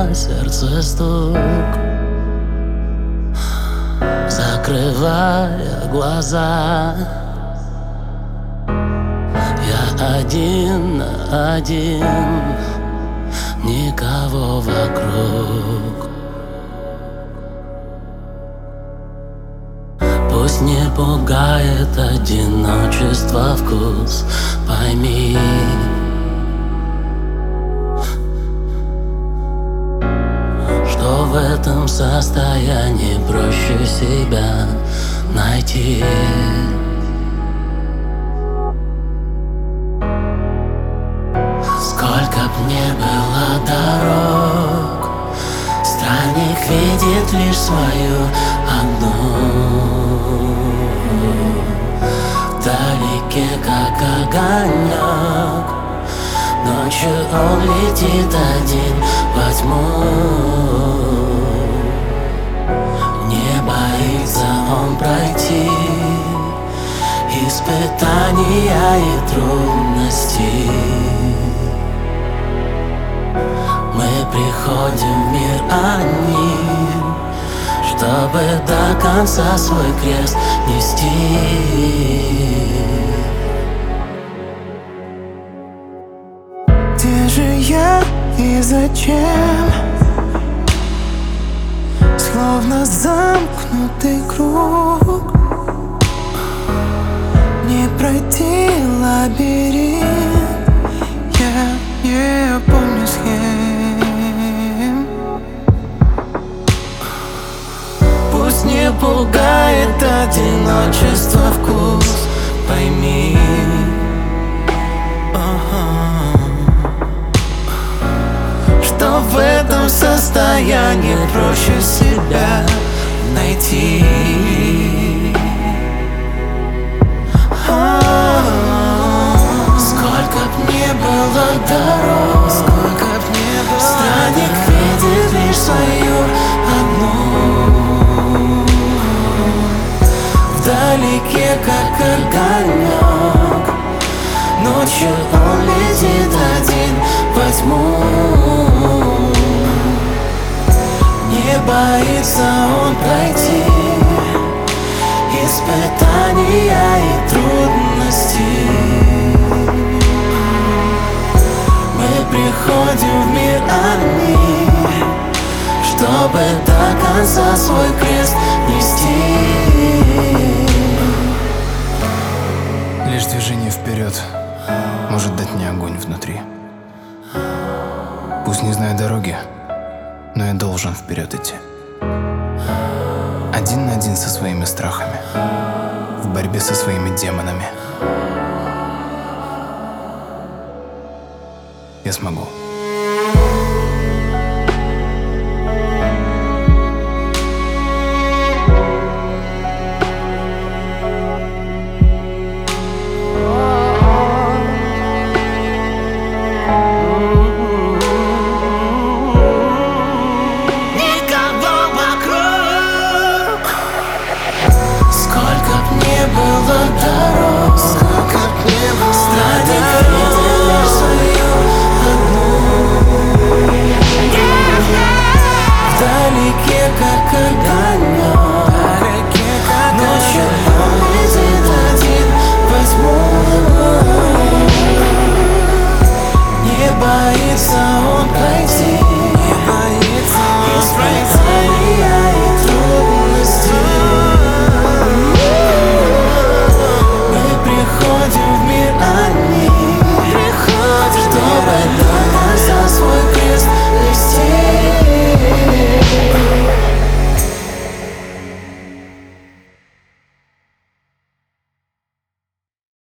сердце стук. Закрывая глаза, я один на один, никого вокруг. Пусть не пугает одиночество вкус, пойми, что в этом состоянии проще себя найти. Сколько б не было дорог, странник видит лишь свою одну. Вдалеке, как огонек, ночью он летит один во тьму. Не боится он пройти испытания и трудности. Мы приходим в мир одним, чтобы до конца свой крест нести. Где же я и зачем? Словно замкнутый круг, не пройти лабиринт. Я не помню схем. Пусть не пугает одиночество вкус, пойми, что в этом состоянии проще себя найти. Сколько б не было дорог, странник видит лишь свою одну. Вдалеке, как огонек, ночью он летит один во тьму. Не боится он пройти испытания и трудности. Мы приходим в мир одни, чтобы до конца свой крест нести. Лишь движение вперед может дать мне огонь внутри. Пусть не знаю дороги, но я должен вперед идти. Один на один со своими страхами, в борьбе со своими демонами. Я смогу.